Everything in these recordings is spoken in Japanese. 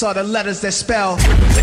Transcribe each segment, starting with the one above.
alphabets are the letters that spell.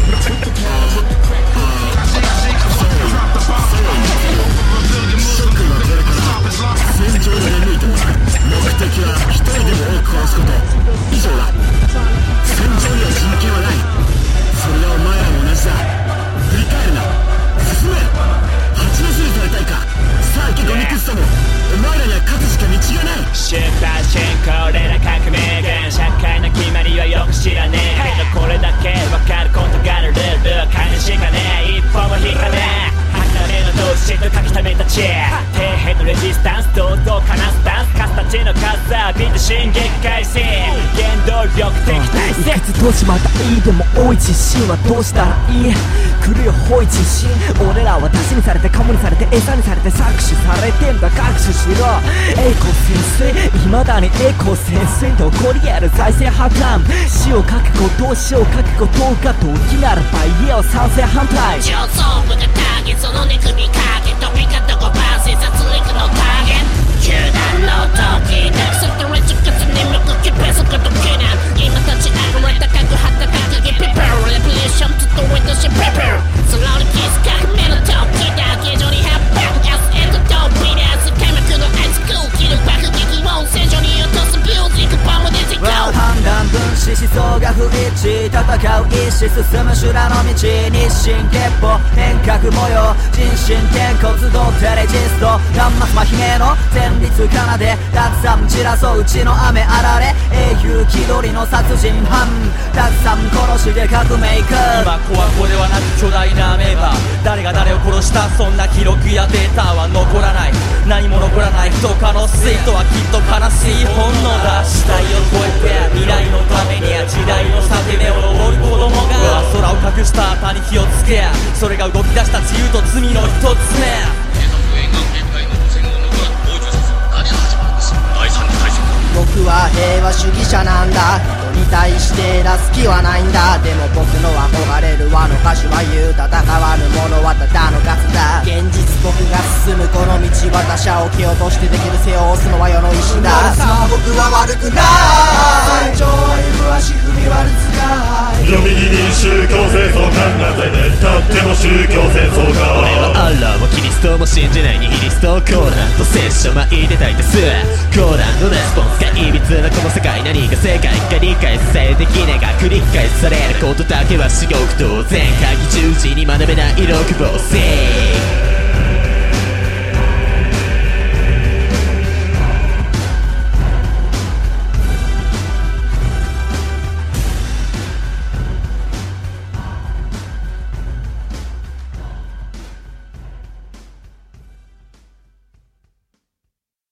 戦場で出抜いた目的は一人でも多く殺すこと以上だ。戦場には人権はない。それはお前らも同じだ。振り返るな、進め。蜂の巣にされたいか。さあ行けゴミクッソも。お前らには勝つしか道がない。 出発進行俺ら革命軍、社会の決まりはよく知らねえけどこれだけ分かることがある。ルール金しかねえ、一歩も引かねえ。離れの同士と書き溜めた知恵、底辺のレジスタンス、堂々かなスタンス、カスたちの数浴びて進撃開始、原動力敵対戦。 いくつどうしまったいいでも多い自信はどうしたらいい。来るよ多い自信。俺らは出しにされてカモにされて餌にされて搾取されてんだ。学習しろ栄光潜水、未だに栄光潜水と起こり得る財政破綻。死を覚悟どうしよう覚悟どうか動機ならば家を賛成反対。 上層部がターゲット、その寝首かけ飛び方5%殺戮のターゲット。球団の時なくすとレジカツに向く気ペソかとけな。今立ち上がれ高く旗掲げペペロレプレーションとどいとしペペロ。そのキス革命の時だけ上に発表ガスエンドドビラス開幕のアイスクーキル爆撃音戦場に落とすミュージックパンも出てこう。 判断分子思想が不一致、戦う意志進む修羅の道。日進月歩変革模様人心転骨動テレジストガンマスマ姫の旋律奏でたくさん散らそううちの雨あられ。英雄気取りの殺人犯たくさん殺して革命家。 今コアコではなく巨大なアメーバー、誰が誰を殺したそんな記録やデータは残らない。何も残らない人可能性とはきっと悲しい本能だ。時代を超えて未来のために時代の裂け目を登る子供が空を隠した旗に火をつけ、それが動き出した自由と罪の一つ目。 僕は平和主義者なんだ。人に対して出す気はないんだ。でも僕の憧れる和の歌手は言う、戦わぬ者はただのガスだ。現実僕が進むこの道は他者を蹴落としてできる背を押すのは世の意志だ。さあ僕は悪くない。最長歩む足踏み悪使い。 読みに宗教戦争考えてたっても宗教戦争か。 俺はアッラーもキリストも信じないニヒリスト。コーランと聖書巻いてたいです。コーランのレスポンスがいびつなこの世界、何が正解か理解されできねが繰り返されることだけは至極当然。鍵十字に学べない色久保性